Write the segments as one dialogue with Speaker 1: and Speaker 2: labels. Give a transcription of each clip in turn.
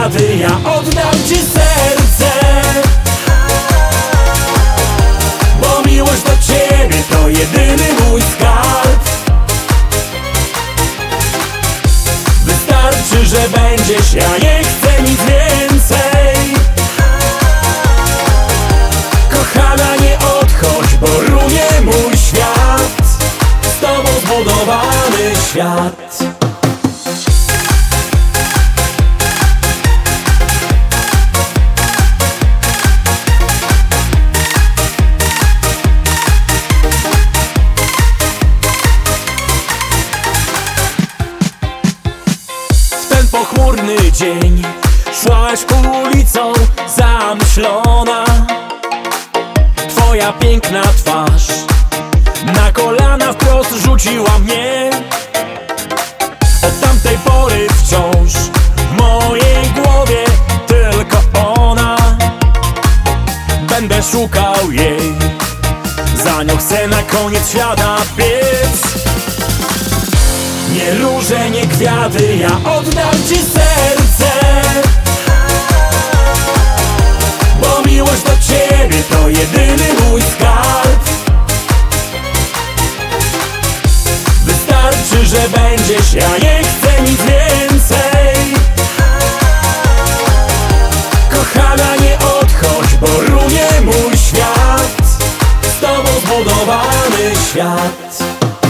Speaker 1: kwiaty, ja oddam ci serce, bo miłość do ciebie to jedyny mój skarb. Wystarczy, że będziesz, ja nie chcę nic więcej. Kochana, nie odchodź, bo runie mój świat, z tobą zbudowany świat. Pochmurny dzień, szłaś ulicą zamyślona. Twoja piękna twarz na kolana wprost rzuciła mnie. Od tamtej pory wciąż w mojej głowie tylko ona. Będę szukał jej, za nią chcę na koniec świata biec. Nie róże, nie kwiaty, ja oddam ci serce, bo miłość do ciebie to jedyny mój skarb. Wystarczy, że będziesz, ja nie chcę nic więcej. Kochana, nie odchodź, bo runie mój świat, z tobą zbudowany świat.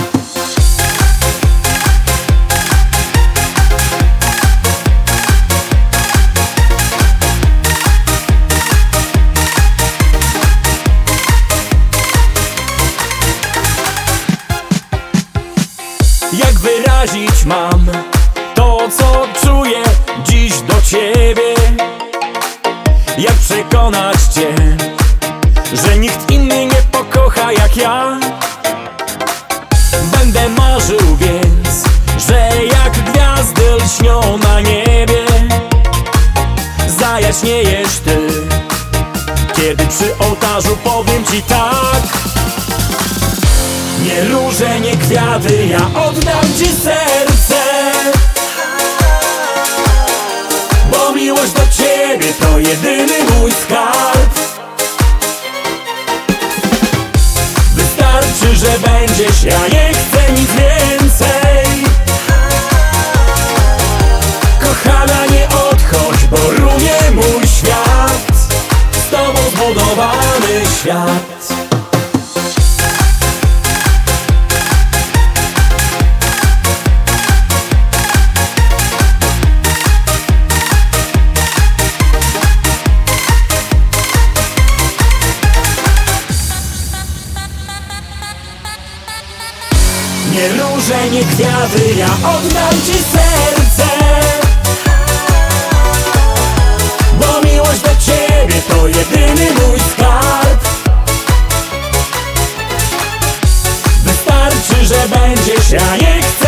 Speaker 1: Jak wyrazić mam to, co czuję dziś do ciebie? Jak przekonać cię, że nikt inny nie pokocha jak ja? Będę marzył więc, że jak gwiazdy lśnią na niebie, zajaśniejesz ty, kiedy przy ołtarzu powiem ci tak. Nie róże, nie kwiaty, ja oddam ci serce, bo miłość do ciebie to jedyny mój skarb. Wystarczy, że będziesz, ja nie chcę nic więcej. Kochana, nie odchodź, bo runie mój świat, z tobą zbudowany świat. Nie róże, nie kwiaty, ja oddam ci serce, bo miłość do ciebie to jedyny mój skarb. Wystarczy, że będziesz, ja nie chcę